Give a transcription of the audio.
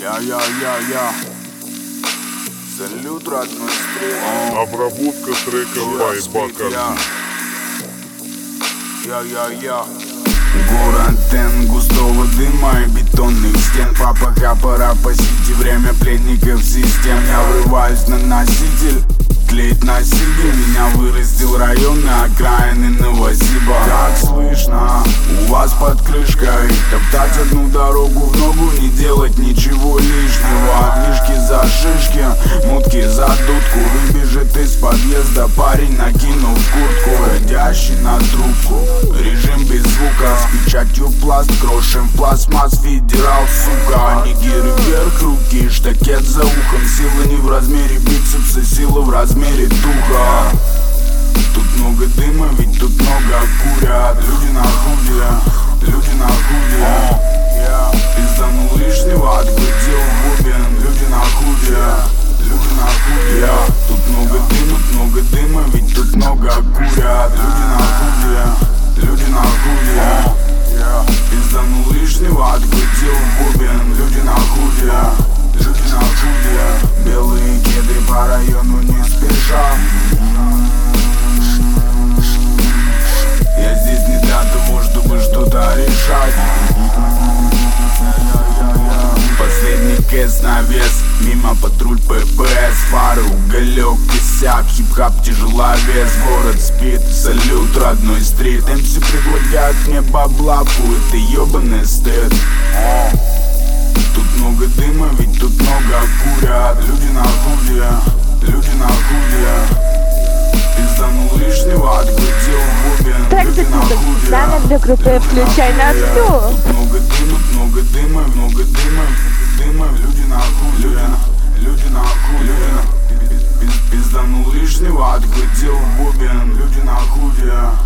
Я. Салют, родной стрель. Обработка трека Байбака. Я. Город Н, густого дыма и бетонных стен. Папаха, пора по сети, время пленников систем. Я врываюсь на носитель, тлеет насилие. Меня вырастил район на окраины Новосиба. Как слышно, у вас под крышкой топтать одну дорогу в ногу, не делать ничего лишнего. Отлишки за шишки, мутки за дудку. Выбежит из подъезда парень, накинув куртку, ходящий на трубку. Режим без звука, с печатью пласт, крошим пластмасс, федерал, сука. Нигеры вверх, руки, штакет за ухом. Сила не в размере бицепса, сила в размере духа. Тут много дыма, ведь тут много курят. Люди на худе, люди на худе. Пизданул лишнего, отгрузил бубен. Люди на худе, люди на худе. Тут много дыма, ведь тут много курят. Люди на худе, люди на худе. Пизданул лишнего, отгрузил бубен. Люди на худе, люди на худе. Белые кеды по району не спеша. Я здесь не для того, чтобы что-то решать. Последний кэс на вес, мимо патруль ППС. Фары, уголек, кисяк, хип-хап, тяжеловес. Город спит, салют, родной стрит. МС предлагают мне баблаку, это ебаный стыд. Тут много дыма, ведь тут много курят. Люди на худе, люди на худе. Пизданул лишнего, отгрузил бубен. Так записывай специально для группы «Включай на всю». Тут много дыма, люди на худе, люди на худе. Пизданул лишнего, отгрузил бубен. Люди на худе.